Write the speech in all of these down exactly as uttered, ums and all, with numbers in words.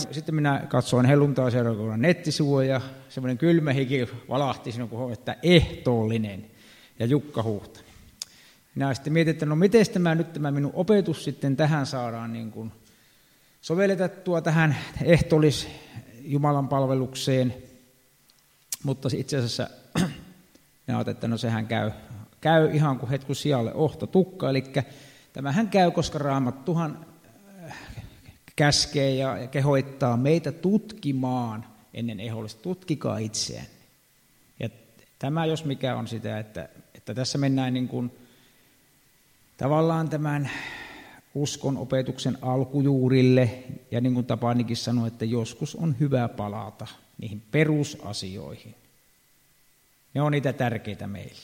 Sitten minä katsoin helluntainseurakunnan nettisivuja ja semmoinen kylmä hiki valahti sinun, kun huomioon, että ehtoollinen ja Jukka Huhtanen. Minä sitten mietin, että no miten tämä nyt tämä minun opetus sitten tähän saadaan niin kuin sovelletettua tähän ehtoollis Jumalan palvelukseen. Mutta itse asiassa minä ajattelin, että no sehän käy, käy ihan kuin hetku sijalle ohto tukka. Eli tämähän käy, koska Raamattuhan käskee ja kehoittaa meitä tutkimaan ennen ehdollista. Tutkikaa itseään. Ja tämä jos mikä on sitä, että, että tässä mennään niin kuin tavallaan tämän uskon opetuksen alkujuurille. Ja niin kuin Tapanikin sanoi, että joskus on hyvä palata niihin perusasioihin. Ne on niitä tärkeitä meille.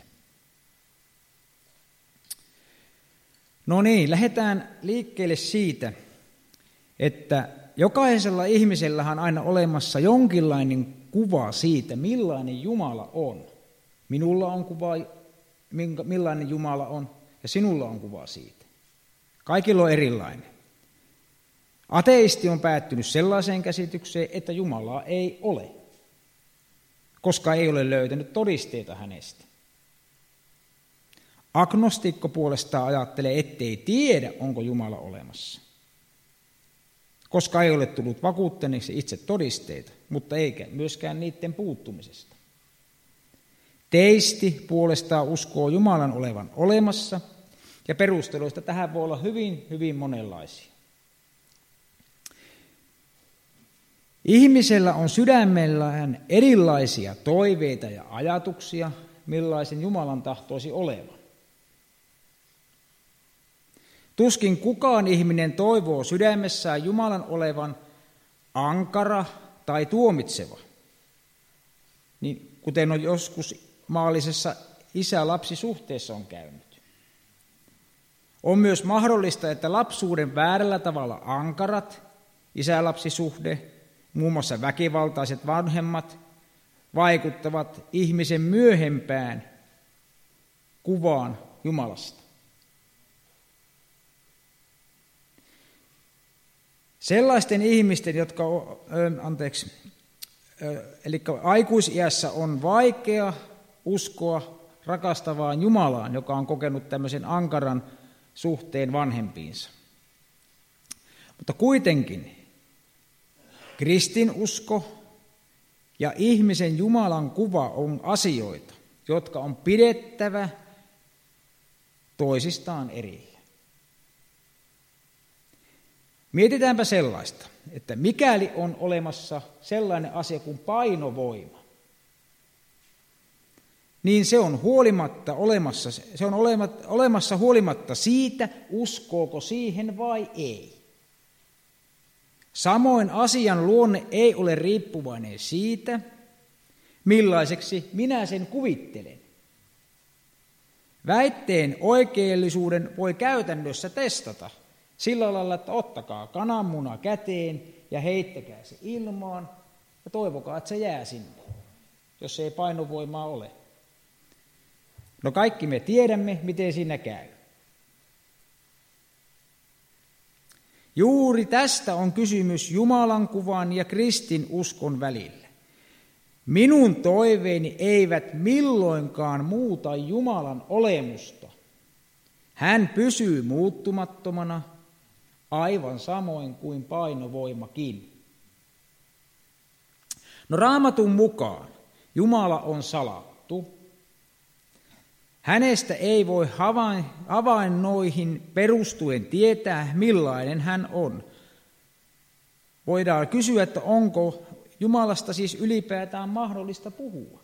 No niin, lähdetään liikkeelle siitä, että jokaisella ihmisellähän on aina olemassa jonkinlainen kuva siitä, millainen Jumala on. Minulla on kuva, millainen Jumala on, ja sinulla on kuva siitä. Kaikilla on erilainen. Ateisti on päättynyt sellaiseen käsitykseen, että Jumalaa ei ole, koska ei ole löytänyt todisteita hänestä. Agnostikko puolestaan ajattelee, ettei tiedä, onko Jumala olemassa, koska ei ole tullut vakuuttuneeksi itse todisteita, mutta eikä myöskään niiden puuttumisesta. Teisti puolestaan uskoo Jumalan olevan olemassa, ja perusteluista tähän voi olla hyvin, hyvin monenlaisia. Ihmisellä on sydämellään erilaisia toiveita ja ajatuksia, millaisen Jumalan tahtoisi olevan. Tuskin kukaan ihminen toivoo sydämessään Jumalan olevan ankara tai tuomitseva, niin kuten on joskus maallisessa isä-lapsi-suhteessa on käynyt. On myös mahdollista, että lapsuuden väärällä tavalla ankarat isä-lapsisuhde, muun muassa väkivaltaiset vanhemmat, vaikuttavat ihmisen myöhempään kuvaan Jumalasta. Sellaisten ihmisten, jotka anteeksi, eli aikuisiässä on vaikea uskoa rakastavaan Jumalaan, joka on kokenut tämmöisen ankaran suhteen vanhempiinsa. Mutta kuitenkin kristinusko ja ihmisen Jumalan kuva on asioita, jotka on pidettävä toisistaan erillä. Mietitäänpä sellaista, että mikäli on olemassa sellainen asia kuin painovoima, niin se on huolimatta olemassa, se on olemassa huolimatta siitä, uskooko siihen vai ei. Samoin asian luonne ei ole riippuvainen siitä, millaiseksi minä sen kuvittelen. Väitteen oikeellisuuden voi käytännössä testata sillä lailla, että ottakaa kananmuna käteen ja heittäkää se ilmaan ja toivokaa, että se jää sinne, jos ei painovoimaa ole. No kaikki me tiedämme, miten siinä käy. Juuri tästä on kysymys Jumalan kuvan ja kristin uskon välillä. Minun toiveeni eivät milloinkaan muuta Jumalan olemusta. Hän pysyy muuttumattomana, aivan samoin kuin painovoimakin. No Raamatun mukaan Jumala on salattu. Hänestä ei voi havainnoihin perustuen tietää, millainen hän on. Voidaan kysyä, että onko Jumalasta siis ylipäätään mahdollista puhua.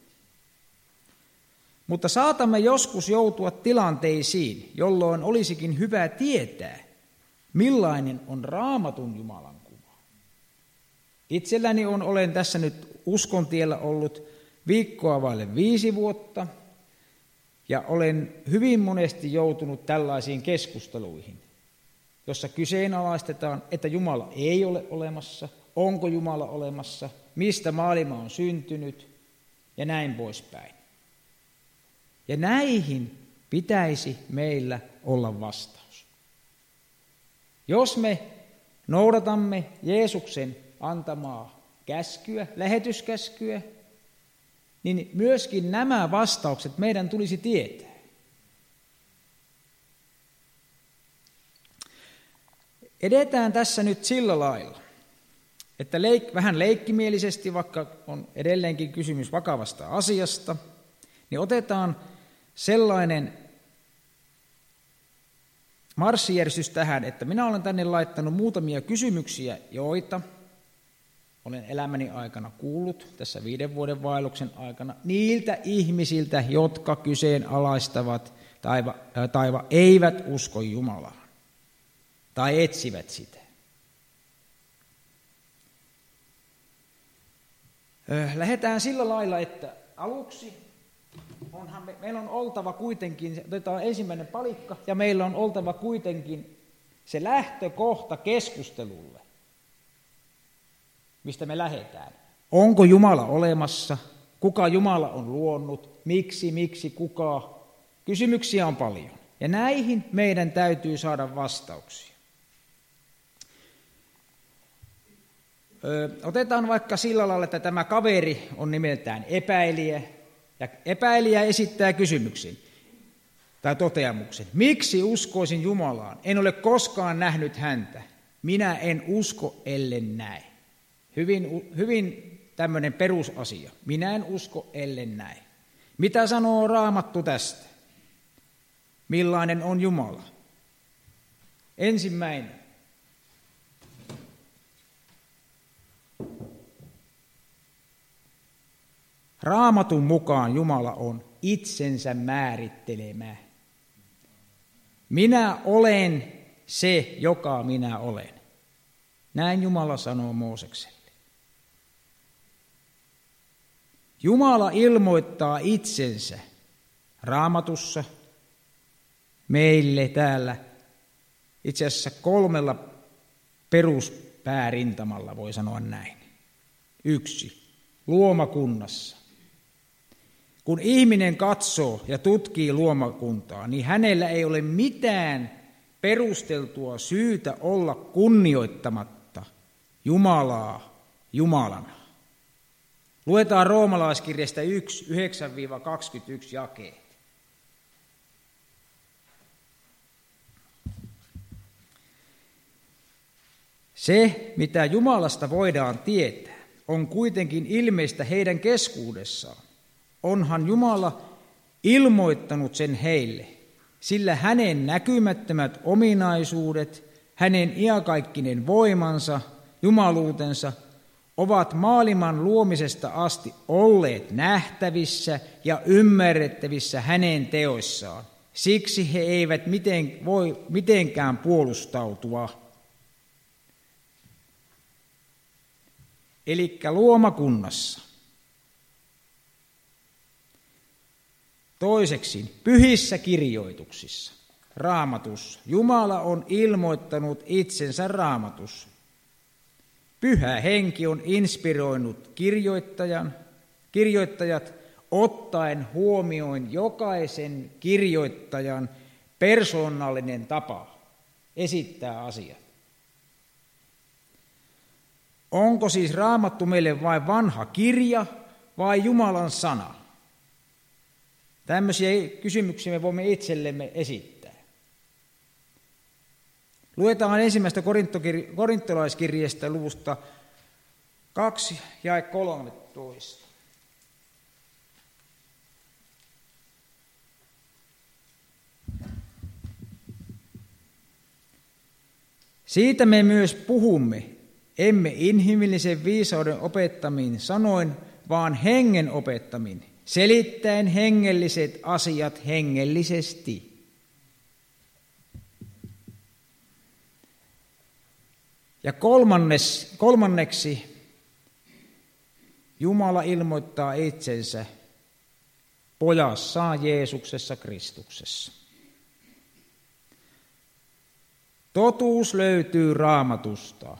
Mutta saatamme joskus joutua tilanteisiin, jolloin olisikin hyvä tietää, millainen on Raamatun Jumalan kuva. Itselläni on, olen tässä nyt uskon tiellä ollut viikkoa vaille viisi vuotta, ja olen hyvin monesti joutunut tällaisiin keskusteluihin, jossa kyseenalaistetaan, että Jumala ei ole olemassa, onko Jumala olemassa, mistä maailma on syntynyt ja näin poispäin. Ja näihin pitäisi meillä olla vastaus. Jos me noudatamme Jeesuksen antamaa käskyä, lähetyskäskyä, niin myöskin nämä vastaukset meidän tulisi tietää. Edetään tässä nyt sillä lailla, että leik- vähän leikkimielisesti, vaikka on edelleenkin kysymys vakavasta asiasta, niin otetaan sellainen marssijärjestys tähän, että minä olen tänne laittanut muutamia kysymyksiä, joita olen elämäni aikana kuullut tässä viiden vuoden vaelluksen aikana niiltä ihmisiltä, jotka kyseenalaistavat taiva, taiva eivät usko Jumalaan tai etsivät sitä. Lähdetään sillä lailla, että aluksi onhan me, meillä on oltava kuitenkin, otetaan ensimmäinen palikka, ja meillä on oltava kuitenkin se lähtökohta keskustelulle, mistä me lähdetään. Onko Jumala olemassa? Kuka Jumala on luonut? Miksi, miksi, kuka? Kysymyksiä on paljon, ja näihin meidän täytyy saada vastauksia. Otetaan vaikka sillä lailla, että tämä kaveri on nimeltään epäilijä, ja epäilijä esittää kysymyksen tai toteamuksen. Miksi uskoisin Jumalaan? En ole koskaan nähnyt häntä. Minä en usko, ellen näe. Hyvin, hyvin tämmöinen perusasia. Minä en usko, ellen näe. Mitä sanoo Raamattu tästä? Millainen on Jumala? Ensimmäinen. Raamatun mukaan Jumala on itsensä määrittelemä. Minä olen se, joka minä olen. Näin Jumala sanoo Moosekselle. Jumala ilmoittaa itsensä Raamatussa meille täällä itse asiassa kolmella peruspäärintamalla, voi sanoa näin. Yksi, luomakunnassa. Kun ihminen katsoo ja tutkii luomakuntaa, niin hänellä ei ole mitään perusteltua syytä olla kunnioittamatta Jumalaa Jumalana. Luetaan roomalaiskirjasta yksi, yhdeksän kaksikymmentäyksi jakeet. Se, mitä Jumalasta voidaan tietää, on kuitenkin ilmeistä heidän keskuudessaan. Onhan Jumala ilmoittanut sen heille, sillä hänen näkymättömät ominaisuudet, hänen iankaikkinen voimansa, jumaluutensa ovat maailman luomisesta asti olleet nähtävissä ja ymmärrettävissä hänen teoissaan. Siksi he eivät miten, voi mitenkään puolustautua. Elikkä luomakunnassa. Toiseksi, pyhissä kirjoituksissa, Raamatussa. Jumala on ilmoittanut itsensä Raamatussa. Pyhä henki on inspiroinut kirjoittajan, kirjoittajat ottaen huomioon jokaisen kirjoittajan persoonallinen tapa esittää asiat. Onko siis Raamattu meille vain vanha kirja vai Jumalan sana? Tämmöisiä kysymyksiä me voimme itsellemme esittää. Luetaan ensimmäistä korintolaiskirjeestä luvusta kaksi ja kolmetoista. Siitä me myös puhumme, emme inhimillisen viisauden opettamin sanoin, vaan hengen opettamin, selittäen hengelliset asiat hengellisesti. Ja kolmannes, kolmanneksi Jumala ilmoittaa itsensä pojassaan Jeesuksessa Kristuksessa. Totuus löytyy Raamatusta,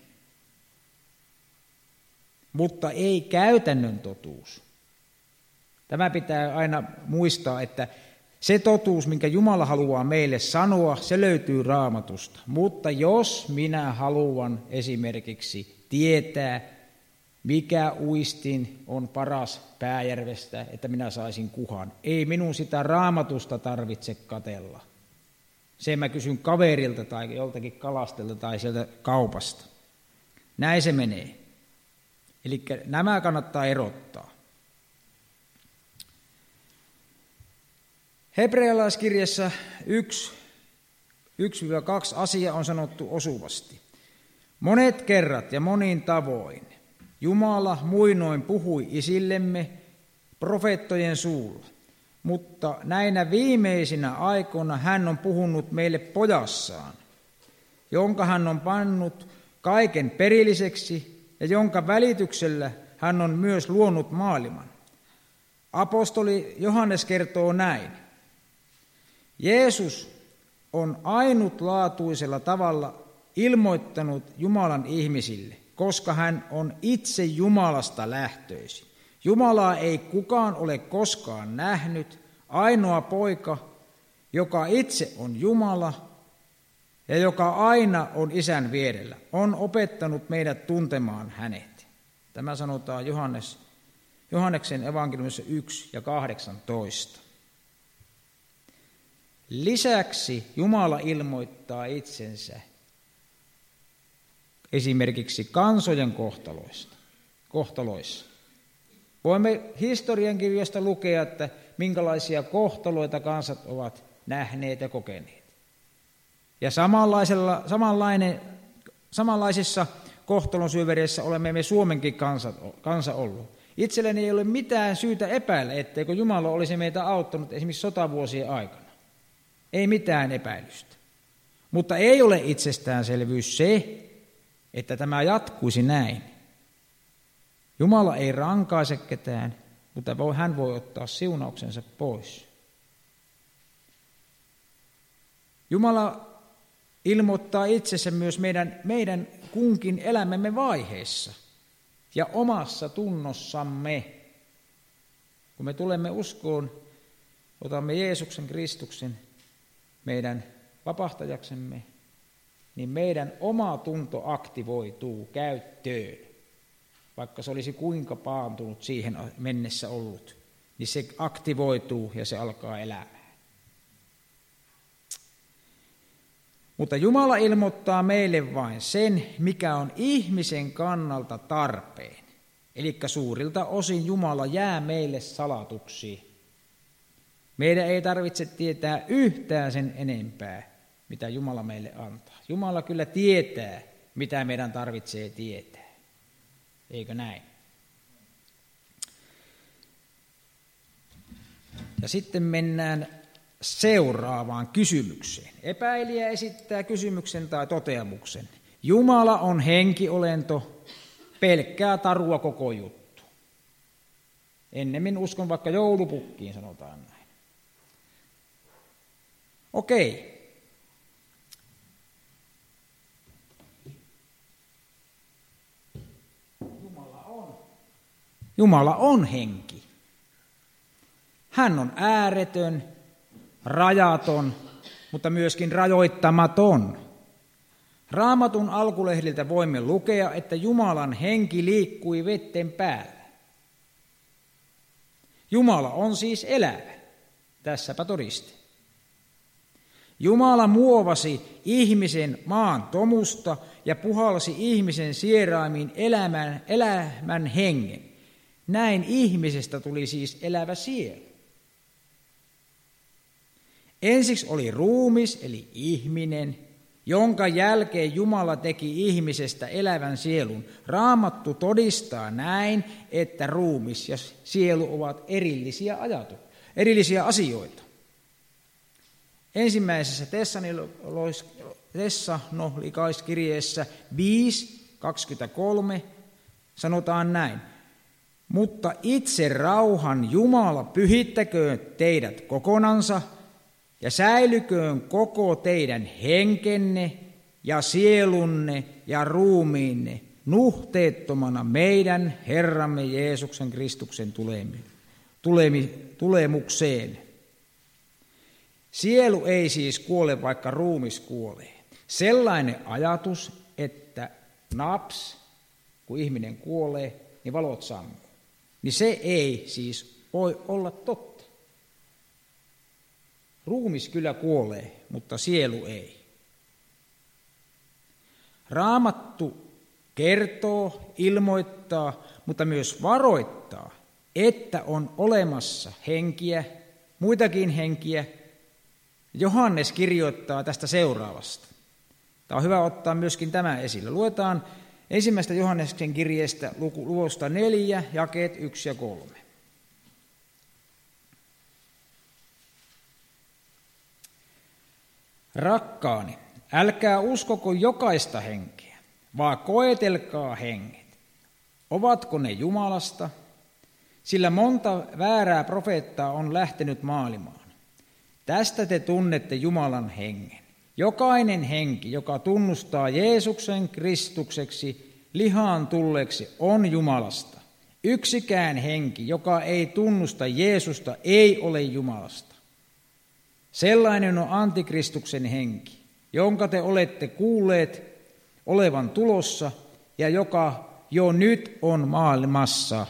mutta ei käytännön totuus. Tämä pitää aina muistaa, että se totuus, minkä Jumala haluaa meille sanoa, se löytyy Raamatusta. Mutta jos minä haluan esimerkiksi tietää, mikä uistin on paras Pääjärvestä, että minä saisin kuhan. Ei minun sitä Raamatusta tarvitse katella. Se mä kysyn kaverilta tai joltakin kalastelta tai sieltä kaupasta. Näin se menee. Eli nämä kannattaa erottaa. Hebrealaiskirjassa yksi kaksi asia on sanottu osuvasti. Monet kerrat ja monin tavoin Jumala muinoin puhui isillemme profeettojen suulla, mutta näinä viimeisinä aikoina hän on puhunut meille pojassaan, jonka hän on pannut kaiken perilliseksi ja jonka välityksellä hän on myös luonut maailman. Apostoli Johannes kertoo näin. Jeesus on ainutlaatuisella tavalla ilmoittanut Jumalan ihmisille, koska hän on itse Jumalasta lähtöisin. Jumalaa ei kukaan ole koskaan nähnyt, ainoa poika, joka itse on Jumala ja joka aina on Isän vierellä, on opettanut meidät tuntemaan hänet. Tämä sanotaan Johannes, Johanneksen evankeliumissa yksi ja kahdeksantoista. Lisäksi Jumala ilmoittaa itsensä esimerkiksi kansojen kohtaloista, kohtaloissa. Voimme historian kirjasta lukea, että minkälaisia kohtaloita kansat ovat nähneet ja kokeneet. Ja samanlaisella, samanlainen, samanlaisissa kohtalon syövereissä olemme me Suomenkin kansa, kansa ollut. Itselleni ei ole mitään syytä epäillä, etteikö Jumala olisi meitä auttanut esimerkiksi sotavuosien aikana. Ei mitään epäilystä. Mutta ei ole itsestäänselvyys se, että tämä jatkuisi näin. Jumala ei rankaise ketään, mutta hän voi ottaa siunauksensa pois. Jumala ilmoittaa itsensä myös meidän, meidän kunkin elämämme vaiheessa ja omassa tunnossamme. Kun me tulemme uskoon, otamme Jeesuksen Kristuksen meidän vapahtajaksemme, niin meidän oma tunto aktivoituu käyttöön. Vaikka se olisi kuinka paantunut siihen mennessä ollut, niin se aktivoituu ja se alkaa elämään. Mutta Jumala ilmoittaa meille vain sen, mikä on ihmisen kannalta tarpeen. Eli suurilta osin Jumala jää meille salatuksi. Meidän ei tarvitse tietää yhtään sen enempää, mitä Jumala meille antaa. Jumala kyllä tietää, mitä meidän tarvitsee tietää. Eikö näin? Ja sitten mennään seuraavaan kysymykseen. Epäilijä esittää kysymyksen tai toteamuksen. Jumala on henkiolento, pelkkää tarua koko juttu. Ennemmin uskon vaikka joulupukkiin, sanotaan näin. Okei. Jumala on. Jumala on henki. Hän on ääretön, rajaton, mutta myöskin rajoittamaton. Raamatun alkulehdiltä voimme lukea, että Jumalan henki liikkui vetten päällä. Jumala on siis elävä. Tässäpä todiste. Jumala muovasi ihmisen maan tomusta ja puhalsi ihmisen sieraimiin elämän, elämän hengen. Näin ihmisestä tuli siis elävä sielu. Ensiksi oli ruumis, eli ihminen, jonka jälkeen Jumala teki ihmisestä elävän sielun. Raamattu todistaa näin, että ruumis ja sielu ovat erillisiä, ajatu, erillisiä asioita. Ensimmäisessä Tessalonikalaiskirjeessä viisi kaksikymmentäkolme sanotaan näin. Mutta itse rauhan Jumala pyhittäköön teidät kokonansa ja säilyköön koko teidän henkenne ja sielunne ja ruumiinne nuhteettomana meidän Herramme Jeesuksen Kristuksen tulemukseen. Sielu ei siis kuole, vaikka ruumis kuolee. Sellainen ajatus, että naps, kun ihminen kuolee, niin valot sammuu. Niin se ei siis voi olla totta. Ruumis kyllä kuolee, mutta sielu ei. Raamattu kertoo, ilmoittaa, mutta myös varoittaa, että on olemassa henkiä, muitakin henkiä. Johannes kirjoittaa tästä seuraavasta. Tämä on hyvä ottaa myöskin tämä esille. Luetaan ensimmäistä Johanneksen kirjeestä luvusta neljä, jakeet yksi ja kolme. Rakkaani, älkää uskoko jokaista henkeä, vaan koetelkaa henget. Ovatko ne Jumalasta? Sillä monta väärää profeettaa on lähtenyt maailmaan. Tästä te tunnette Jumalan hengen. Jokainen henki, joka tunnustaa Jeesuksen Kristukseksi lihaan tulleeksi, on Jumalasta. Yksikään henki, joka ei tunnusta Jeesusta, ei ole Jumalasta. Sellainen on antikristuksen henki, jonka te olette kuulleet olevan tulossa ja joka jo nyt on maailmassa.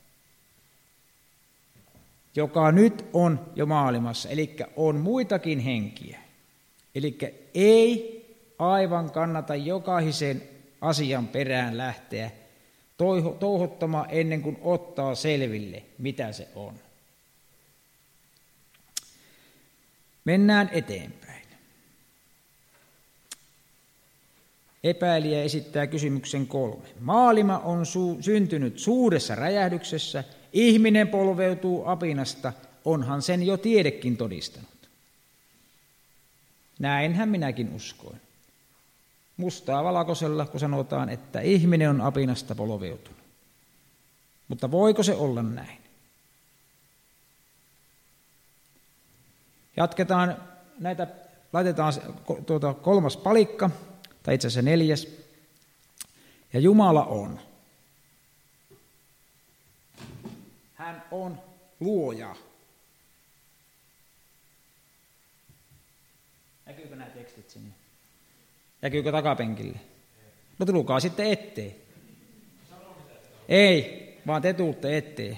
Joka nyt on jo maailmassa, eli on muitakin henkiä. Eli ei aivan kannata jokaisen asian perään lähteä touhottamaan ennen kuin ottaa selville, mitä se on. Mennään eteenpäin. Epäilijä esittää kysymyksen kolme. Maailma on su- syntynyt suuressa räjähdyksessä, ihminen polveutuu apinasta, onhan sen jo tiedekin todistanut. Näinhän minäkin uskoin. Mustaa valkoisella, kun sanotaan, että ihminen on apinasta polveutunut. Mutta voiko se olla näin? Jatketaan näitä, laitetaan tuota kolmas palikka, tai itse asiassa neljäs. Ja Jumala on. Hän on luoja. Näkyykö nämä tekstit sinne? Näkyykö takapenkille? No tulkaa sitten eteen. Ei, vaan te tuutte eteen.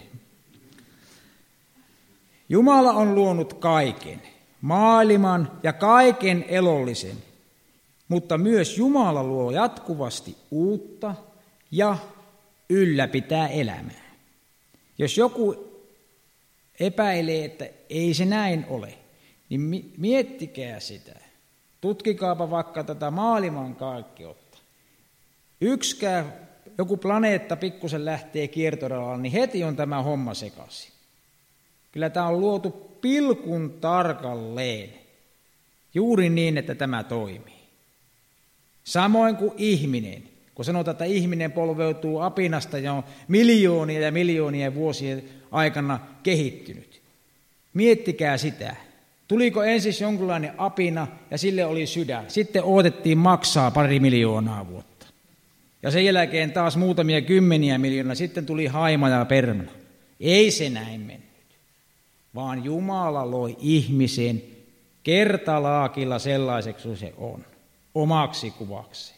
Jumala on luonut kaiken, maailman ja kaiken elollisen, mutta myös Jumala luo jatkuvasti uutta ja ylläpitää elämää. Jos joku epäilee, että ei se näin ole, niin miettikää sitä. Tutkikaapa vaikka tätä maailman kaikkeutta. Yksikään joku planeetta pikkusen lähtee kiertoradalla, niin heti on tämä homma sekaisin. Kyllä tämä on luotu pilkun tarkalleen, juuri niin, että tämä toimii. Samoin kuin ihminen. Kun sanotaan, että ihminen polveutuu apinasta ja on miljoonia ja miljoonia vuosien aikana kehittynyt. Miettikää sitä. Tuliko ensin jonkinlainen apina ja sille oli sydän. Sitten odotettiin maksaa pari miljoonaa vuotta. Ja sen jälkeen taas muutamia kymmeniä miljoonaa. Sitten tuli haima ja permana. Ei se näin mennyt. Vaan Jumala loi ihmisen kertalaakilla sellaiseksi kuin se on. Omaksi kuvakseen.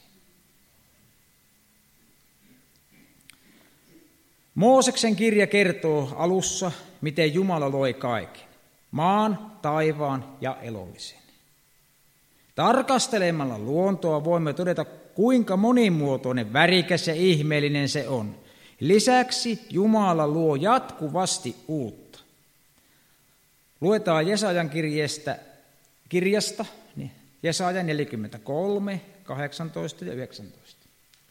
Mooseksen kirja kertoo alussa, miten Jumala loi kaiken. Maan, taivaan ja elollisen. Tarkastelemalla luontoa voimme todeta, kuinka monimuotoinen, värikäs ja ihmeellinen se on. Lisäksi Jumala luo jatkuvasti uutta. Luetaan Jesajan kirjeestä, kirjasta, niin Jesaja neljäkymmentäkolme, kahdeksantoista ja yhdeksäntoista.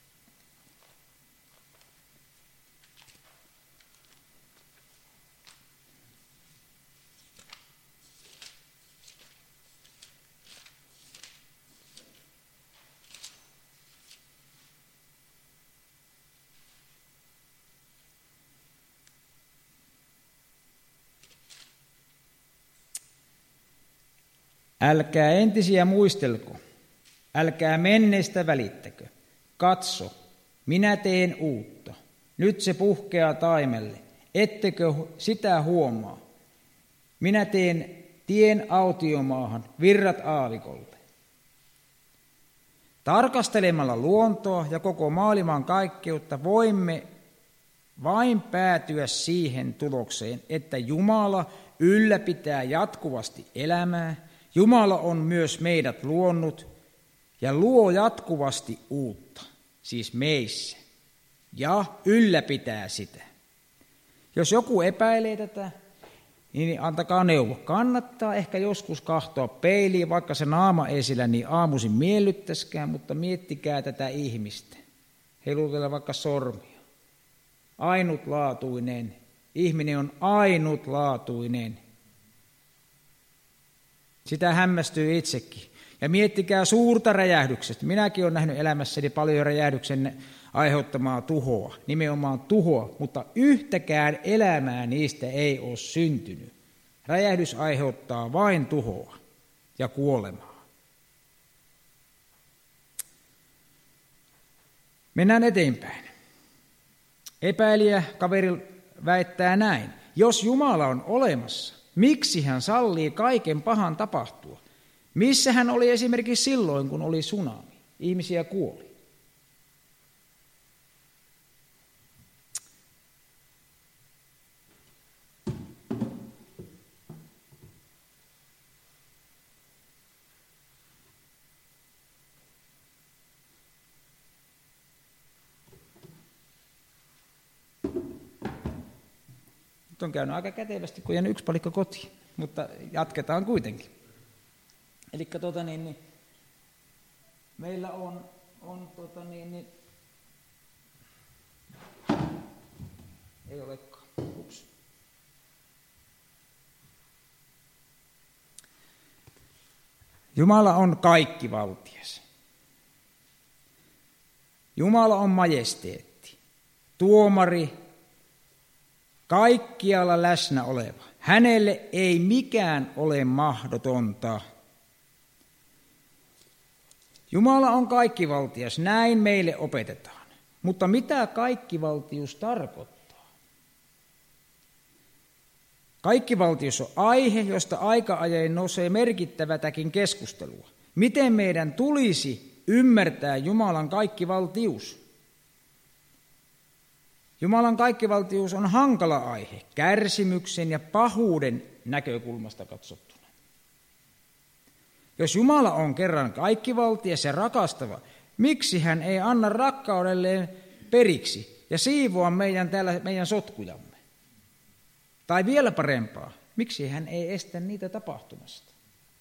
Älkää entisiä muistelko, älkää menneistä välittäkö. Katso, minä teen uutta. Nyt se puhkeaa taimelle, ettekö sitä huomaa. Minä teen tien autiomaahan, virrat aavikolle. Tarkastelemalla luontoa ja koko maailman kaikkeutta voimme vain päätyä siihen tulokseen, että Jumala ylläpitää jatkuvasti elämää. Jumala on myös meidät luonut ja luo jatkuvasti uutta, siis meissä, ja ylläpitää sitä. Jos joku epäilee tätä, niin antakaa neuvo. Kannattaa ehkä joskus kahtoa peiliin, vaikka se naama ei sillä niin aamuisin miellyttäskään, mutta miettikää tätä ihmistä. Heilutella vaikka sormia. Ainutlaatuinen. Ihminen on ainutlaatuinen. Sitä hämmästyy itsekin. Ja miettikää suurta räjähdyksestä. Minäkin olen nähnyt elämässäni paljon räjähdyksen aiheuttamaa tuhoa, nimenomaan tuhoa, mutta yhtäkään elämää niistä ei ole syntynyt. Räjähdys aiheuttaa vain tuhoa ja kuolemaa. Mennään eteenpäin. Epäilijä kaveri väittää näin. Jos Jumala on olemassa, miksi hän sallii kaiken pahan tapahtua? Missä hän oli esimerkiksi silloin, kun oli tsunami? Ihmisiä kuoli. Nyt on käynyt aika kätevästi, kun jäänyt yksi palikka kotiin, mutta jatketaan kuitenkin. Eli tota niin, niin, meillä on, on tota niin, niin, ei olekaan, ups. Jumala on kaikkivaltias. Jumala on majesteetti, tuomari, kaikkialla läsnä oleva. Hänelle ei mikään ole mahdotonta. Jumala on kaikkivaltias, näin meille opetetaan. Mutta mitä kaikkivaltius tarkoittaa? Kaikkivaltius on aihe, josta aika ajoin nousee merkittävätäkin keskustelua. Miten meidän tulisi ymmärtää Jumalan kaikkivaltius? Jumalan kaikkivaltius on hankala aihe, kärsimyksen ja pahuuden näkökulmasta katsottuna. Jos Jumala on kerran kaikkivaltias ja rakastava, miksi hän ei anna rakkaudelleen periksi ja siivoa meidän, täällä, meidän sotkujamme? Tai vielä parempaa, miksi hän ei estä niitä tapahtumasta?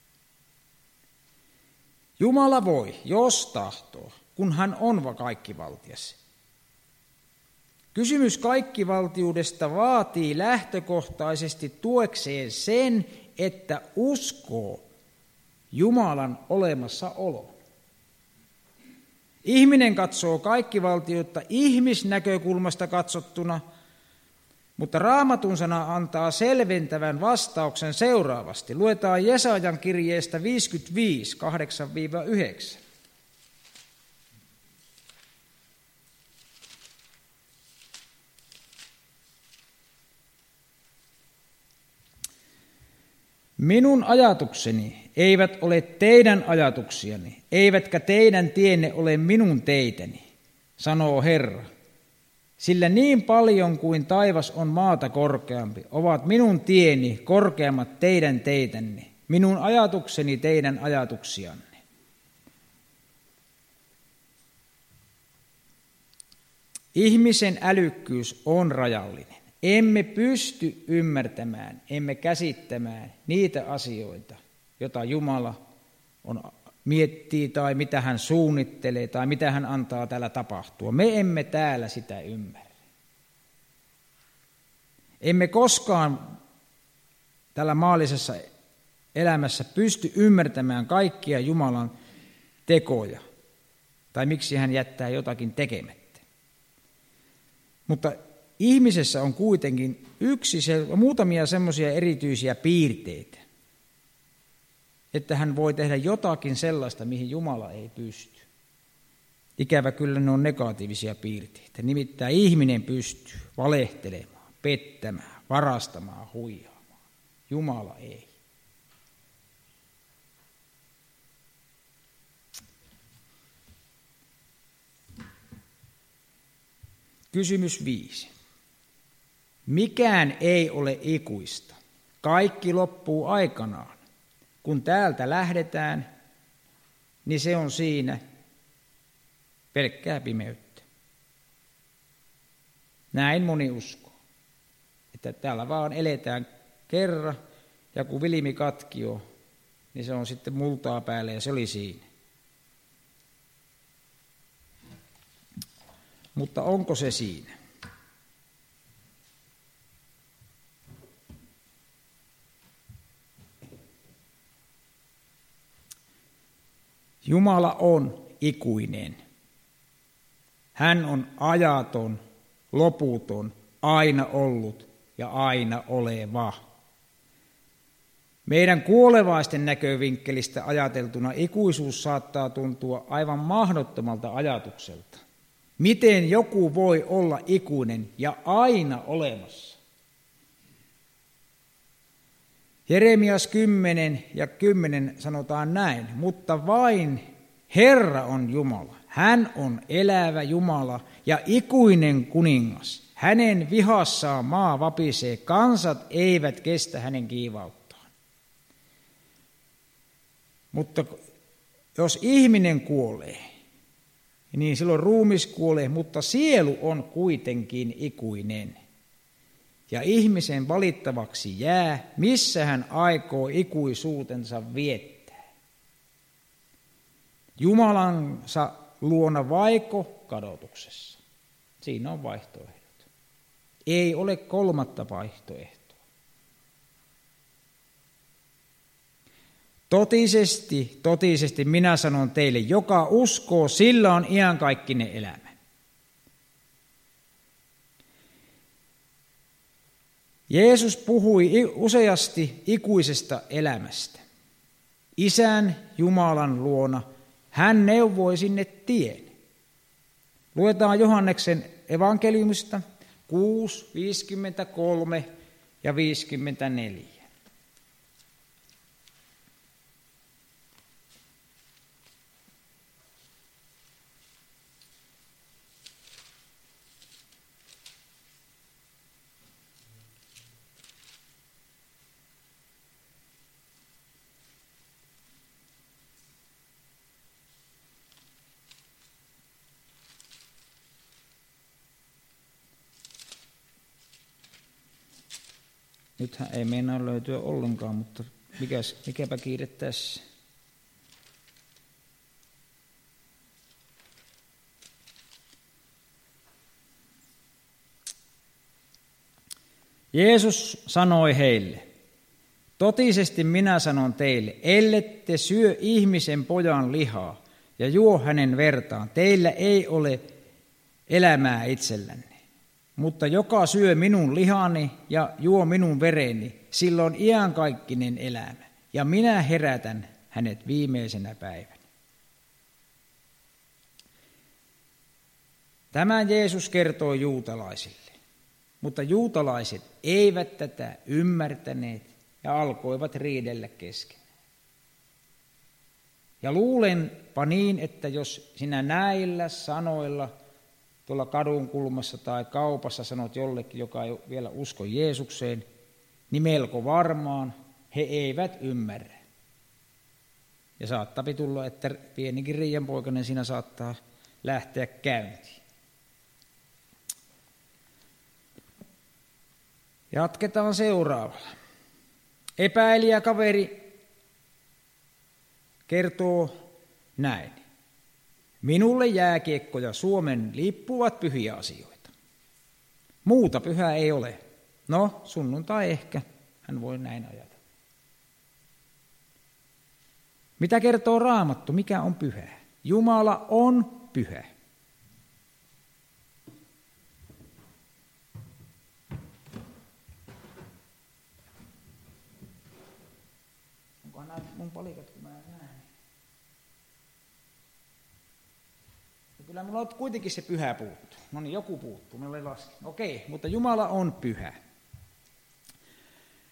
Jumala voi, jos tahtoo, kun hän on kaikkivaltias. Kysymys kaikkivaltiudesta vaatii lähtökohtaisesti tuekseen sen, että uskoo Jumalan olemassaolo. Ihminen katsoo kaikkivaltiutta ihmisnäkökulmasta katsottuna, mutta Raamatun sana antaa selventävän vastauksen seuraavasti. Luetaan Jesajan kirjeestä viisikymmentäviisi, kahdeksan yhdeksän. Minun ajatukseni eivät ole teidän ajatuksiani, eivätkä teidän tienne ole minun teitäni, sanoo Herra. Sillä niin paljon kuin taivas on maata korkeampi, ovat minun tieni korkeammat teidän teitänne, minun ajatukseni teidän ajatuksianne. Ihmisen älykkyys on rajallinen. Emme pysty ymmärtämään, emme käsittämään niitä asioita, joita Jumala on, miettii tai mitä hän suunnittelee tai mitä hän antaa täällä tapahtua. Me emme täällä sitä ymmärrä. Emme koskaan tällä maallisessa elämässä pysty ymmärtämään kaikkia Jumalan tekoja tai miksi hän jättää jotakin tekemättä. Mutta ihmisessä on kuitenkin yksi, muutamia semmoisia erityisiä piirteitä, että hän voi tehdä jotakin sellaista, mihin Jumala ei pysty. Ikävä kyllä ne on negatiivisia piirteitä. Nimittäin ihminen pystyy valehtelemaan, pettämään, varastamaan, huijaamaan. Jumala ei. Kysymys viisi. Mikään ei ole ikuista. Kaikki loppuu aikanaan. Kun täältä lähdetään, niin se on siinä pelkkää pimeyttä. Näin moni uskoo, että täällä vaan eletään kerran, ja kun vilimi katkio, niin se on sitten multaa päälle ja se oli siinä. Mutta onko se siinä? Jumala on ikuinen. Hän on ajaton, loputon, aina ollut ja aina oleva. Meidän kuolevaisten näkövinkkelistä ajateltuna ikuisuus saattaa tuntua aivan mahdottomalta ajatukselta. Miten joku voi olla ikuinen ja aina olemassa? Jeremias kymmenen ja kymmenen sanotaan näin, mutta vain Herra on Jumala. Hän on elävä Jumala ja ikuinen kuningas. Hänen vihassaan maa vapisee, kansat eivät kestä hänen kiivauttaan. Mutta jos ihminen kuolee, niin silloin ruumis kuolee, mutta sielu on kuitenkin ikuinen. Ja ihmisen valittavaksi jää, missä hän aikoo ikuisuutensa viettää. Jumalansa luona vaiko kadotuksessa. Siinä on vaihtoehdot. Ei ole kolmatta vaihtoehtoa. Totisesti, totisesti minä sanon teille, joka uskoo, sillä on iankaikkinen elämä. Jeesus puhui useasti ikuisesta elämästä. Isän Jumalan luona hän neuvoi sinne tien. Luetaan Johanneksen evankeliumista kuusi, viisikymmentäkolme ja viisikymmentäneljä. Nythän ei meinaa löytyä ollenkaan, mutta mikäs, mikäpä kiire tässä. Jeesus sanoi heille, totisesti minä sanon teille, ellette syö ihmisen pojan lihaa ja juo hänen vertaan, teillä ei ole elämää itsellänne. Mutta joka syö minun lihani ja juo minun vereni, sillä on iankaikkinen elämä, ja minä herätän hänet viimeisenä päivänä. Tämän Jeesus kertoi juutalaisille, mutta juutalaiset eivät tätä ymmärtäneet ja alkoivat riidellä keskenään. Ja luulenpa niin, että jos sinä näillä sanoilla tuolla kadun kulmassa tai kaupassa sanot jollekin, joka ei vielä usko Jeesukseen, niin melko varmaan he eivät ymmärrä. Ja saattaa tulla, että pienikin riianpoikainen siinä saattaa lähteä käyntiin. Jatketaan seuraavalla. Epäilijäkaveri kertoo näin. Minulle jääkiekko ja Suomen lippu ovat pyhiä asioita. Muuta pyhää ei ole. No, sunnuntai ehkä. Hän voi näin ajatella. Mitä kertoo Raamattu? Mikä on pyhää? Jumala on pyhä. Onkohan nämä mun palikat, kun mä en näe? Kyllä minulla on kuitenkin se pyhä puuttuu. No niin, joku puuttuu, minulla ei laske. Okei, mutta Jumala on pyhä.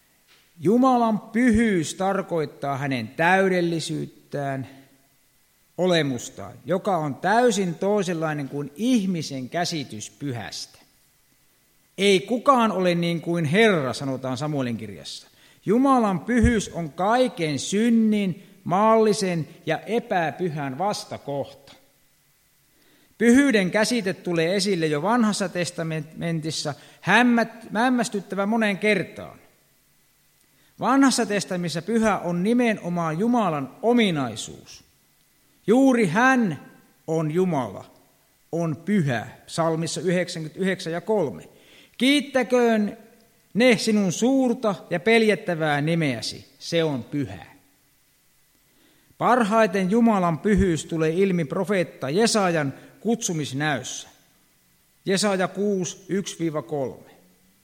Jumalan pyhyys tarkoittaa hänen täydellisyyttään olemustaan, joka on täysin toisenlainen kuin ihmisen käsitys pyhästä. Ei kukaan ole niin kuin Herra, sanotaan Samuelin kirjassa. Jumalan pyhyys on kaiken synnin, maallisen ja epäpyhän vastakohta. Pyhyyden käsite tulee esille jo Vanhassa testamentissa hämmästyttävän monen kertaan. Vanhassa testamentissa pyhä on nimenomaan Jumalan ominaisuus. Juuri hän on Jumala, on pyhä, psalmissa yhdeksänkymmentäyhdeksän ja kolme. Kiittäköön ne sinun suurta ja peljättävää nimeäsi, se on pyhä. Parhaiten Jumalan pyhyys tulee ilmi profeetta Jesajan kutsumisnäössä. Jesaja kuusi, yksi kolme.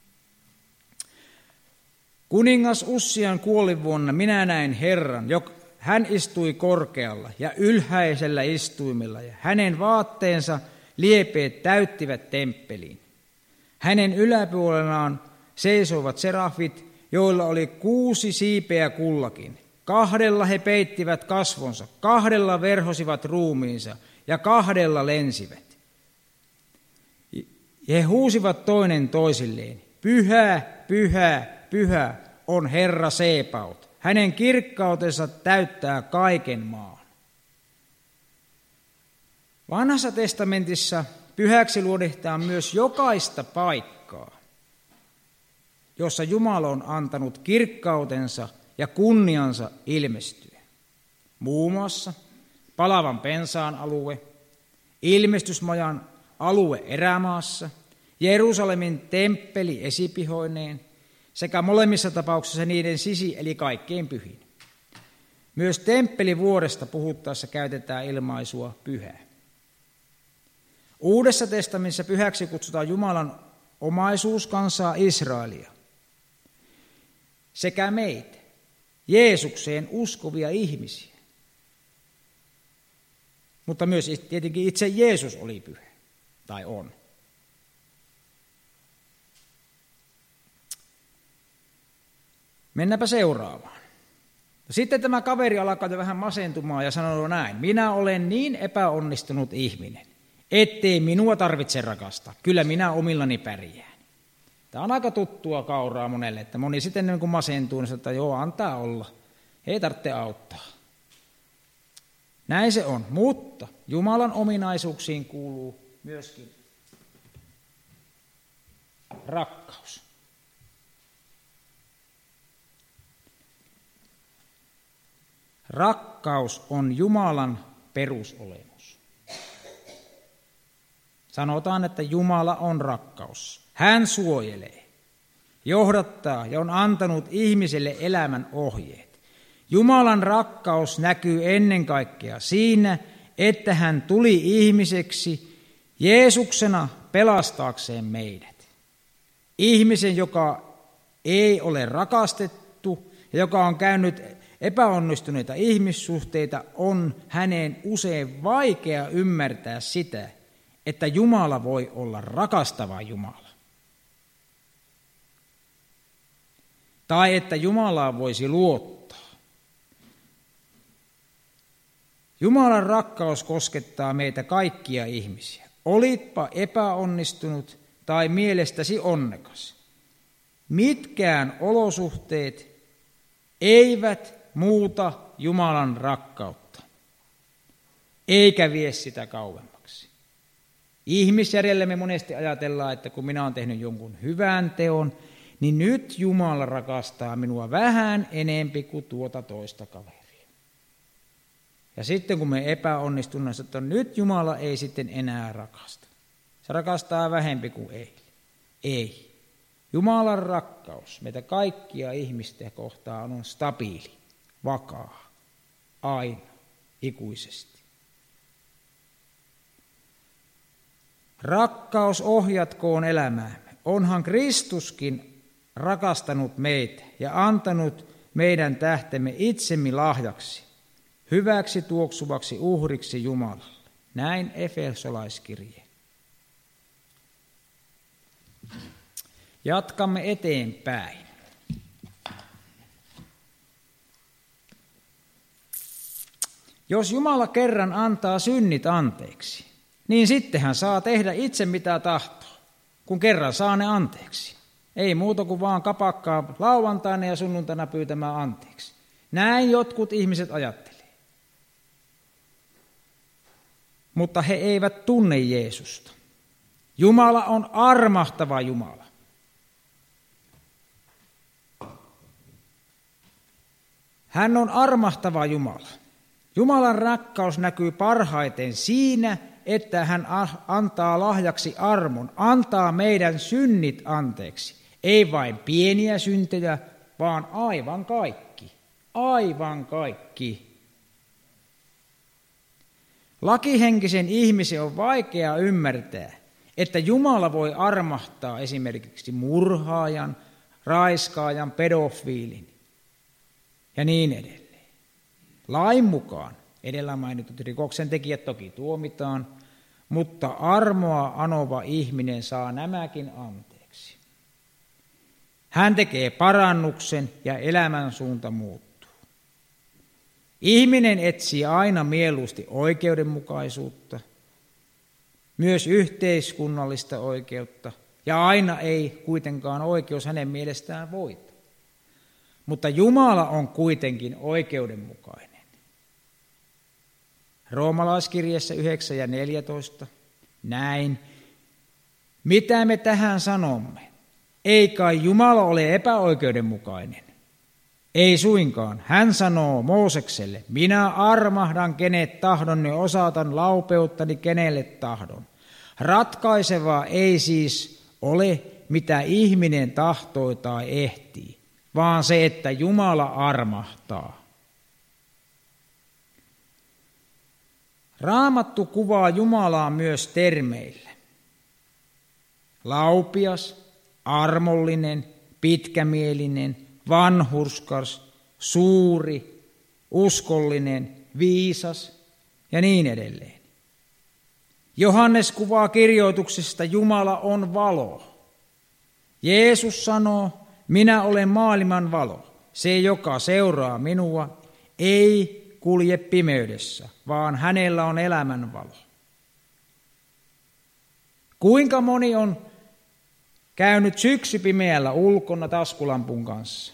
Kuningas Ussian kuolinvuonna minä näin Herran, joka hän istui korkealla ja ylhäisellä istuimella, ja hänen vaatteensa liepeet täyttivät temppelin. Hänen yläpuolellaan seisoivat serafit, joilla oli kuusi siipeä kullakin. Kahdella he peittivät kasvonsa, kahdella verhosivat ruumiinsa ja kahdella lensivät. He huusivat toinen toisilleen, pyhä, pyhä, pyhä on Herra Sebaot. Hänen kirkkautensa täyttää kaiken maan. Vanhassa testamentissa pyhäksi luonnehditaan myös jokaista paikkaa, jossa Jumala on antanut kirkkautensa ja kunniansa ilmestyä. Muun muassa palavan pensaan alue, ilmestysmajan alue erämaassa, Jerusalemin temppeli esipihoineen sekä molemmissa tapauksissa niiden sisi eli kaikkein pyhin. Myös temppelivuoresta puhuttaessa käytetään ilmaisua pyhä. Uudessa testamentissa pyhäksi kutsutaan Jumalan omaisuuskansaa Israelia sekä meitä, Jeesukseen uskovia ihmisiä. Mutta myös tietenkin itse Jeesus oli pyhä, tai on. Mennäänpä seuraavaan. Sitten tämä kaveri alkaa jo vähän masentumaan ja sanoo näin. Minä olen niin epäonnistunut ihminen, ettei minua tarvitse rakastaa. Kyllä minä omillani pärjään. Tämä on aika tuttua kauraa monelle, että moni sitten ennen kuin masentuu, niin sanoo, että joo, antaa olla. Ei tarvitse auttaa. Näin se on, mutta Jumalan ominaisuuksiin kuuluu myöskin rakkaus. Rakkaus on Jumalan perusolemus. Sanotaan, että Jumala on rakkaus. Hän suojelee, johdattaa ja on antanut ihmiselle elämän ohjeet. Jumalan rakkaus näkyy ennen kaikkea siinä, että hän tuli ihmiseksi Jeesuksena pelastaakseen meidät. Ihmisen, joka ei ole rakastettu ja joka on käynyt epäonnistuneita ihmissuhteita, on hänen usein vaikea ymmärtää sitä, että Jumala voi olla rakastava Jumala. Tai että Jumalaa voisi luottaa. Jumalan rakkaus koskettaa meitä kaikkia ihmisiä. Olitpa epäonnistunut tai mielestäsi onnekas. Mitkään olosuhteet eivät muuta Jumalan rakkautta, eikä vie sitä kauemmaksi. Ihmisjärjellä me monesti ajatellaan, että kun minä olen tehnyt jonkun hyvän teon, niin nyt Jumala rakastaa minua vähän enempi kuin tuota toista kaveria. Ja sitten kun me epäonnistumme, että nyt Jumala ei sitten enää rakasta. Se rakastaa vähempi kuin eilen. Ei. Jumalan rakkaus meitä kaikkia ihmistä kohtaan on stabiili, vakaa, aina, ikuisesti. Rakkaus ohjatkoon elämäämme. Onhan Kristuskin rakastanut meitä ja antanut meidän tähtemme itsemme lahjaksi, hyväksi tuoksuvaksi uhriksi Jumalalle. Näin Efesolaiskirje. Jatkamme eteenpäin. Jos Jumala kerran antaa synnit anteeksi, niin sitten hän saa tehdä itse mitä tahtoo, kun kerran saa ne anteeksi. Ei muuta kuin vaan kapakkaa lauantaina ja sunnuntaina pyytämään anteeksi. Näin jotkut ihmiset ajattelee. Mutta he eivät tunne Jeesusta. Jumala on armahtava Jumala. Hän on armahtava Jumala. Jumalan rakkaus näkyy parhaiten siinä, että hän antaa lahjaksi armon, antaa meidän synnit anteeksi. Ei vain pieniä syntejä, vaan aivan kaikki. Aivan kaikki. Lakihenkisen ihmisen on vaikea ymmärtää, että Jumala voi armahtaa esimerkiksi murhaajan, raiskaajan, pedofiilin ja niin edelleen. Lain mukaan edellä mainitut rikoksen tekijät toki tuomitaan, mutta armoa anova ihminen saa nämäkin anteeksi. Hän tekee parannuksen ja elämän suunta muuttuu. Ihminen etsii aina mieluusti oikeudenmukaisuutta, myös yhteiskunnallista oikeutta, ja aina ei kuitenkaan oikeus hänen mielestään voita. Mutta Jumala on kuitenkin oikeudenmukainen. Roomalaiskirjeessä yhdeksän ja neljätoista. Näin. Mitä me tähän sanomme? Ei kai Jumala ole epäoikeudenmukainen. Ei suinkaan. Hän sanoo Moosekselle, minä armahdan kenet tahdon ja osatan laupeuttani kenelle tahdon. Ratkaisevaa ei siis ole, mitä ihminen tahtoo tai ehtii, vaan se, että Jumala armahtaa. Raamattu kuvaa Jumalaa myös termeillä. Laupias, armollinen, pitkämielinen, vanhurskas, suuri, uskollinen, viisas ja niin edelleen. Johannes kuvaa kirjoituksesta Jumala on valo. Jeesus sanoo, minä olen maailman valo. Se, joka seuraa minua, ei kulje pimeydessä, vaan hänellä on elämän valo. Kuinka moni on käynyt syksypimeällä ulkona taskulampun kanssa?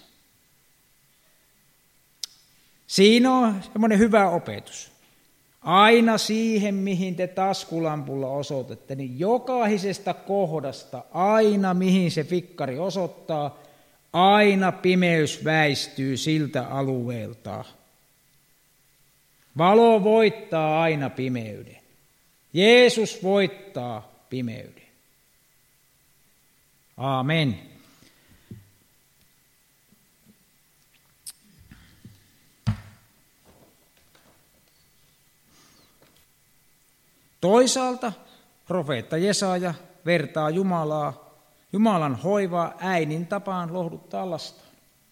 Siinä on semmoinen hyvä opetus. Aina siihen, mihin te taskulampulla osoitatte, niin jokaisesta kohdasta, aina mihin se fikkari osoittaa, aina pimeys väistyy siltä alueelta. Valo voittaa aina pimeyden. Jeesus voittaa pimeyden. Aamen. Toisaalta profeetta Jesaja vertaa Jumalaa, Jumalan hoivaa äidin tapaan lohduttaa lastaan.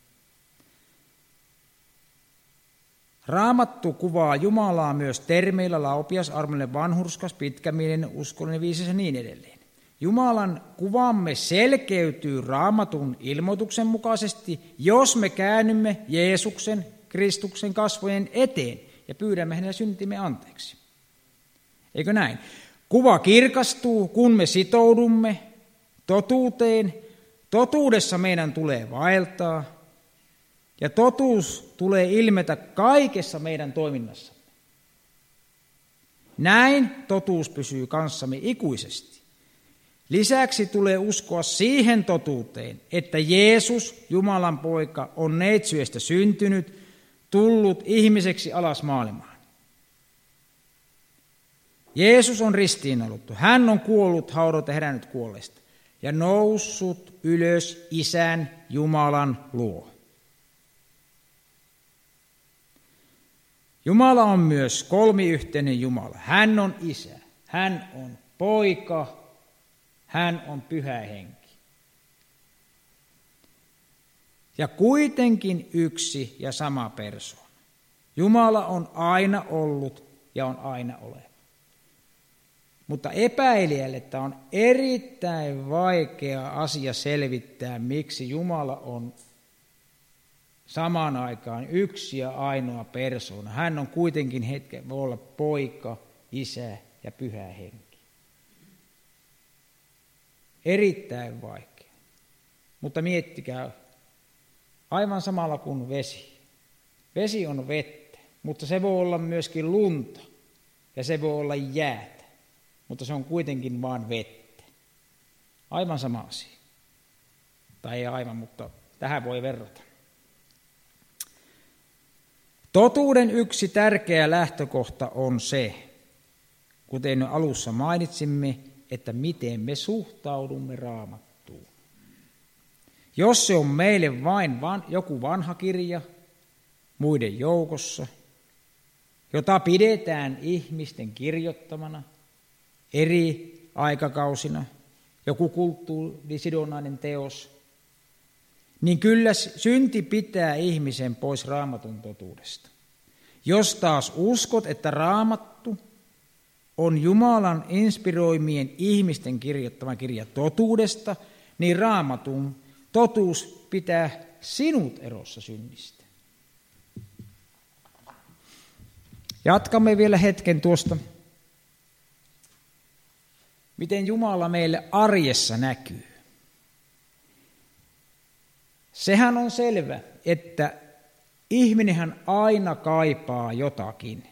Raamattu kuvaa Jumalaa myös termeillä laupias, armollinen, vanhurskas, pitkämielinen, uskollinen, viisas ja niin edelleen. Jumalan kuvamme selkeytyy Raamatun ilmoituksen mukaisesti, jos me käännymme Jeesuksen, Kristuksen kasvojen eteen ja pyydämme hänen syntimme anteeksi. Eikö näin? Kuva kirkastuu, kun me sitoudumme totuuteen. Totuudessa meidän tulee vaeltaa ja totuus tulee ilmetä kaikessa meidän toiminnassamme. Näin totuus pysyy kanssamme ikuisesti. Lisäksi tulee uskoa siihen totuuteen, että Jeesus, Jumalan poika, on neitsyestä syntynyt, tullut ihmiseksi alas maailmaan. Jeesus on ristiinnaulittu. Hän on kuollut, haudottu ja herännyt kuolleista ja noussut ylös Isän Jumalan luo. Jumala on myös kolmiyhteinen Jumala. Hän on Isä, hän on Poika, hän on Pyhä Henki. Ja kuitenkin yksi ja sama persoona. Jumala on aina ollut ja on aina oleva. Mutta epäilijälle tämä on erittäin vaikea asia selvittää, miksi Jumala on samaan aikaan yksi ja ainoa persoona. Hän on kuitenkin hetken, voi olla poika, isä ja pyhä henki. Erittäin vaikea. Mutta miettikää, aivan samalla kuin vesi. Vesi on vettä, mutta se voi olla myöskin lunta ja se voi olla jäätä, mutta se on kuitenkin vain vettä. Aivan sama asia. Tai ei aivan, mutta tähän voi verrata. Totuuden yksi tärkeä lähtökohta on se, kuten alussa mainitsimme, että miten me suhtaudumme Raamattuun. Jos se on meille vain van, joku vanha kirja muiden joukossa, jota pidetään ihmisten kirjoittamana eri aikakausina, joku kulttuurisidonnainen teos, niin kyllä synti pitää ihmisen pois Raamatun totuudesta. Jos taas uskot, että Raamattu on Jumalan inspiroimien ihmisten kirjoittama kirja totuudesta, niin Raamatun totuus pitää sinut erossa synnistä. Jatkamme vielä hetken tuosta, miten Jumala meille arjessa näkyy. Sehän on selvä, että ihminenhän aina kaipaa jotakin.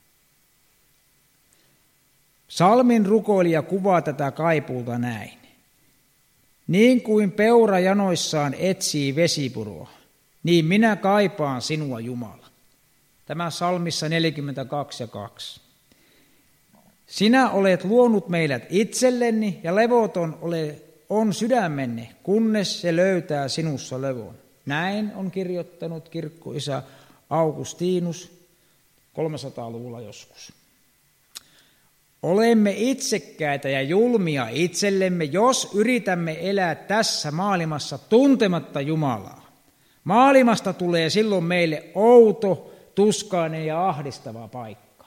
Psalmin rukoilija kuvaa tätä kaipuuta näin. Niin kuin peura janoissaan etsii vesipuroa, niin minä kaipaan sinua, Jumala. Tämä psalmissa neljäkymmentäkaksi ja kaksi. Sinä olet luonut meidät itselleni ja levoton ole, on sydämenne, kunnes se löytää sinussa levon. Näin on kirjoittanut kirkkoisä Augustinus kolmesataaluvulla joskus. Olemme itsekkäitä ja julmia itsellemme, jos yritämme elää tässä maailmassa tuntematta Jumalaa. Maailmasta tulee silloin meille outo, tuskainen ja ahdistava paikka.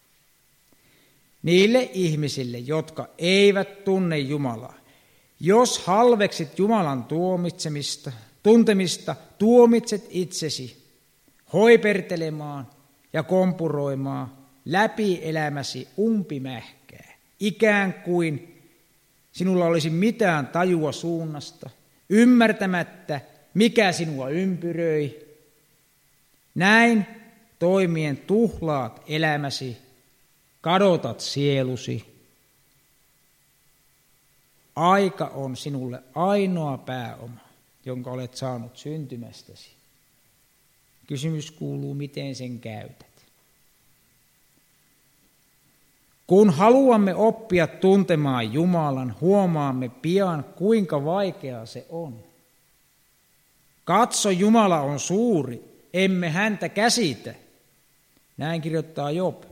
Niille ihmisille, jotka eivät tunne Jumalaa, jos halveksit Jumalan tuomitsemista, tuntemista, tuomitset itsesi hoipertelemaan ja kompuroimaan läpi elämäsi umpimähkää, ikään kuin sinulla olisi mitään tajua suunnasta, ymmärtämättä, mikä sinua ympyröi. Näin toimien tuhlaat elämäsi, kadotat sielusi. Aika on sinulle ainoa pääoma, jonka olet saanut syntymästäsi. Kysymys kuuluu, miten sen käytät. Kun haluamme oppia tuntemaan Jumalan, huomaamme pian, kuinka vaikeaa se on. Katso, Jumala on suuri, emme häntä käsitä. Näin kirjoittaa Job.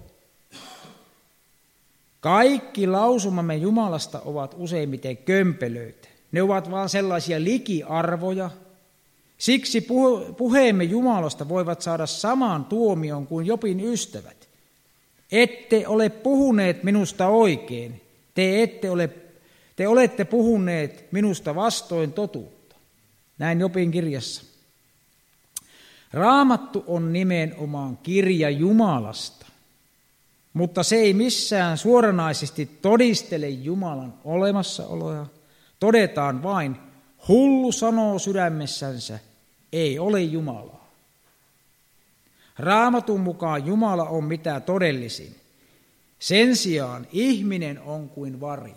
Kaikki lausumamme Jumalasta ovat useimmiten kömpelöitä. Ne ovat vain sellaisia likiarvoja. Siksi puheemme Jumalasta voivat saada saman tuomion kuin Jobin ystävät. Ette ole puhuneet minusta oikein. Te, ette ole, te olette puhuneet minusta vastoin totuutta. Näin Jobin kirjassa. Raamattu on nimenomaan kirja Jumalasta, mutta se ei missään suoranaisesti todistele Jumalan olemassaoloa. Todetaan vain, hullu sanoo sydämessänsä, ei ole Jumalaa. Raamatun mukaan Jumala on mitä todellisin. Sen sijaan ihminen on kuin varjo.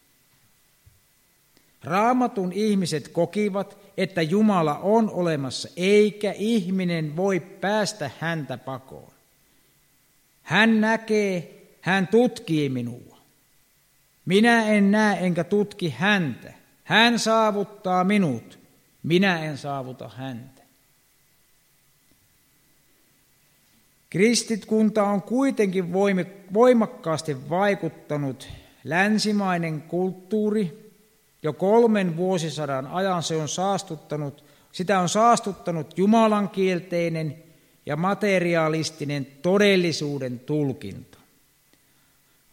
Raamatun ihmiset kokivat, että Jumala on olemassa, eikä ihminen voi päästä häntä pakoon. Hän näkee, hän tutkii minua. Minä en näe enkä tutki häntä. Hän saavuttaa minut, minä en saavuta häntä. Kristitkunta on kuitenkin voimakkaasti vaikuttanut länsimainen kulttuuri. Jo kolmen vuosisadan ajan se on saastuttanut, sitä on saastuttanut Jumalan kielteinen ja materialistinen todellisuuden tulkinta.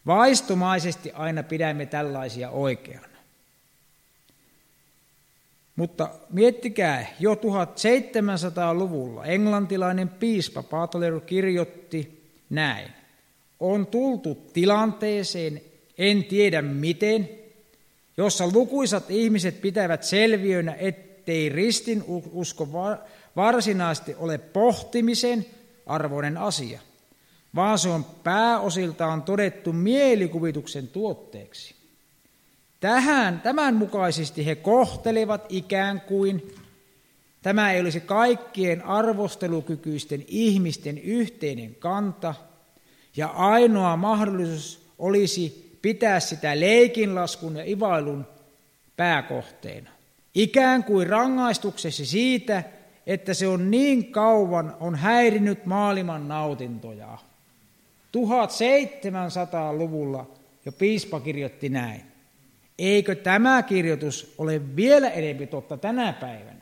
Vaistomaisesti aina pidämme tällaisia oikeana. Mutta miettikää, jo tuhatseitsemänsataaluvulla englantilainen piispa Butler kirjoitti näin. On tultu tilanteeseen, en tiedä miten, jossa lukuisat ihmiset pitävät selviönä, ettei ristinusko varsinaisesti ole pohtimisen arvoinen asia, vaan se on pääosiltaan todettu mielikuvituksen tuotteeksi. Tähän, tämän mukaisesti he kohtelevat ikään kuin tämä ei olisi kaikkien arvostelukykyisten ihmisten yhteinen kanta, ja ainoa mahdollisuus olisi pitää sitä leikinlaskun ja ivailun pääkohteena. Ikään kuin rangaistuksesi siitä, että se on niin kauan on häirinyt maailman nautintoja. tuhatseitsemänsataaluvulla jo piispa kirjoitti näin. Eikö tämä kirjoitus ole vielä enemmän totta tänä päivänä?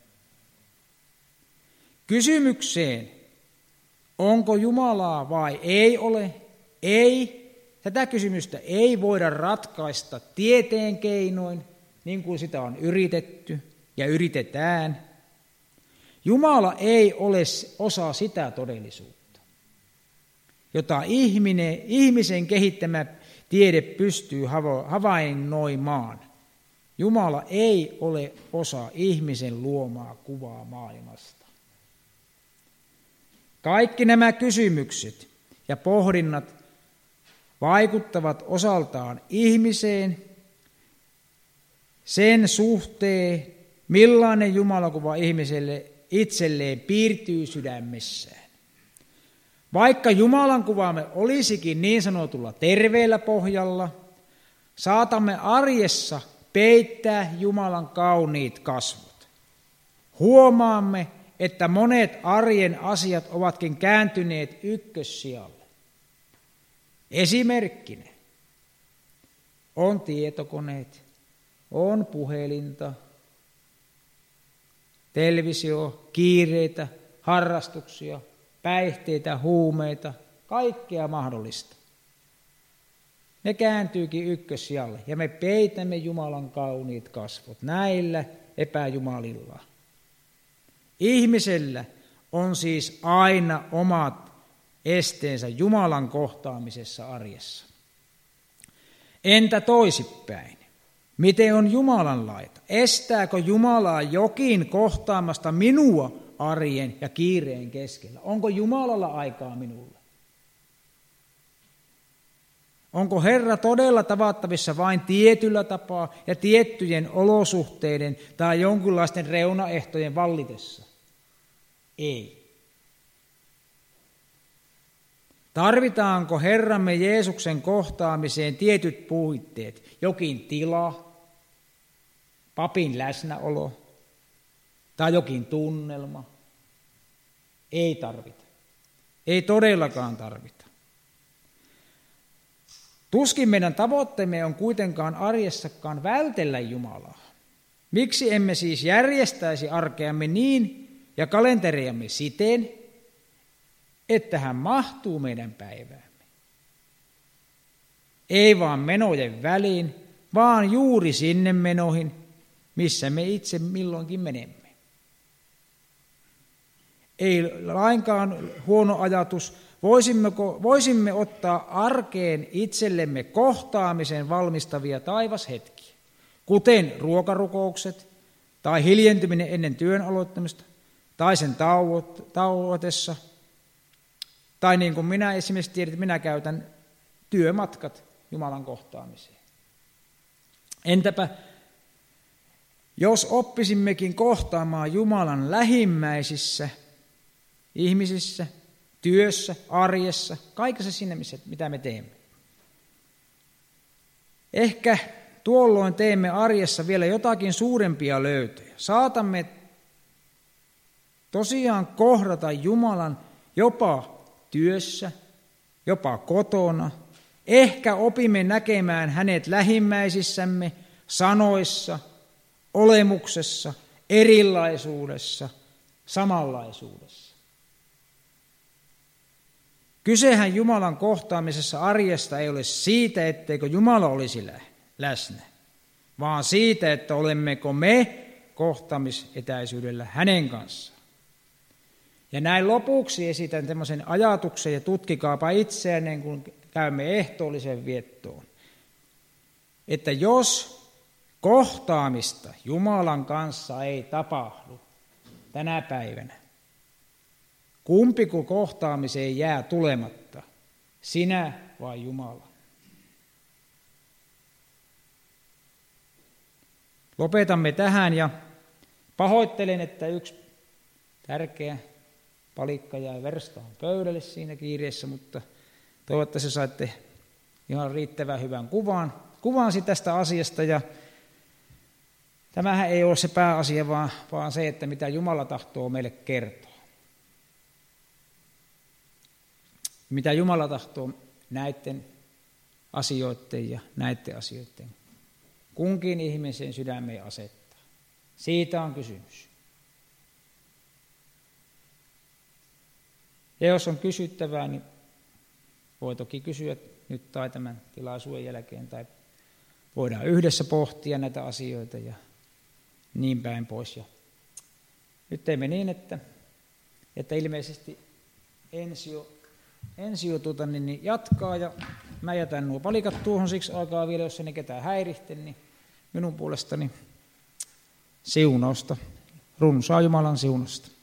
Kysymykseen, onko Jumalaa vai ei ole, ei. Tätä kysymystä ei voida ratkaista tieteen keinoin, niin kuin sitä on yritetty ja yritetään. Jumala ei ole osa sitä todellisuutta, jota ihminen, ihmisen kehittämä tiede pystyy havainnoimaan. Jumala ei ole osa ihmisen luomaa kuvaa maailmasta. Kaikki nämä kysymykset ja pohdinnat vaikuttavat osaltaan ihmiseen sen suhteen, millainen jumalakuva ihmiselle itselleen piirtyy sydämessään. Vaikka Jumalan kuvaamme olisikin niin sanotulla terveellä pohjalla, saatamme arjessa peittää Jumalan kauniit kasvot. Huomaamme, että monet arjen asiat ovatkin kääntyneet ykkössijalle. Esimerkkinä on tietokoneet, on puhelinta, televisio, kiireitä, harrastuksia, päihteitä, huumeita, kaikkea mahdollista. Ne kääntyykin ykkössijalle ja me peitämme Jumalan kauniit kasvot näillä epäjumalilla. Ihmisellä on siis aina omat esteensä Jumalan kohtaamisessa arjessa. Entä toisinpäin? Miten on Jumalan laita? Estääkö Jumalaa jokin kohtaamasta minua arjen ja kiireen keskellä? Onko Jumalalla aikaa minulle? Onko Herra todella tavattavissa vain tietyllä tapaa ja tiettyjen olosuhteiden tai jonkinlaisten reunaehtojen vallitessa? Ei. Tarvitaanko Herramme Jeesuksen kohtaamiseen tietyt puitteet, jokin tila, papin läsnäolo tai jokin tunnelma? Ei tarvita. Ei todellakaan tarvita. Tuskin meidän tavoitteemme on kuitenkaan arjessakaan vältellä Jumalaa. Miksi emme siis järjestäisi arkeamme niin ja kalenteriamme siten, että hän mahtuu meidän päiväämme? Ei vaan menojen väliin, vaan juuri sinne menoihin, missä me itse milloinkin menemme. Ei lainkaan huono ajatus. Voisimmeko, voisimme ottaa arkeen itsellemme kohtaamisen valmistavia taivashetkiä, kuten ruokarukoukset tai hiljentyminen ennen työn aloittamista tai sen tauot, tauotessa. Tai niin kuin minä esimerkiksi tiedän, että minä käytän työmatkat Jumalan kohtaamiseen. Entäpä jos oppisimmekin kohtaamaan Jumalan lähimmäisissä, ihmisissä, työssä, arjessa, kaikessa siinä, missä, mitä me teemme. Ehkä tuolloin teemme arjessa vielä jotakin suurempia löytöjä. Saatamme tosiaan kohdata Jumalan jopa työssä, jopa kotona. Ehkä opimme näkemään hänet lähimmäisissämme, sanoissa, olemuksessa, erilaisuudessa, samanlaisuudessa. Kysehän Jumalan kohtaamisessa arjesta ei ole siitä, etteikö Jumala olisi läsnä, vaan siitä, että olemmeko me kohtaamisetäisyydellä hänen kanssaan. Ja näin lopuksi esitän tämmöisen ajatuksen, ja tutkikaapa itseänne, kun käymme ehtoollisen viettoon, että jos kohtaamista Jumalan kanssa ei tapahdu tänä päivänä, kumpiko kohtaamiseen jää tulematta, sinä vai Jumala? Lopetamme tähän ja pahoittelen, että yksi tärkeä palikka jäi verstaan pöydälle siinä kiireessä, mutta toivottavasti saitte ihan riittävän hyvän kuvan, kuvansi tästä asiasta. Ja tämähän ei ole se pääasia, vaan, vaan se, että mitä Jumala tahtoo meille kertoa. Mitä Jumala tahtoo näiden asioiden ja näiden asioiden kunkin ihmisen sydämeen asettaa. Siitä on kysymys. Ja jos on kysyttävää, niin voi toki kysyä nyt tai tämän tilaisuuden jälkeen, tai voidaan yhdessä pohtia näitä asioita ja niin päin pois. Ja nyt teemme niin, että, että ilmeisesti Ensio, ensio tuota, niin, niin jatkaa, ja mä jätän nuo palikat tuohon siksi aikaa vielä, jos ne ketään häirihte, niin minun puolestani siunausta, runsaa Jumalan siunausta.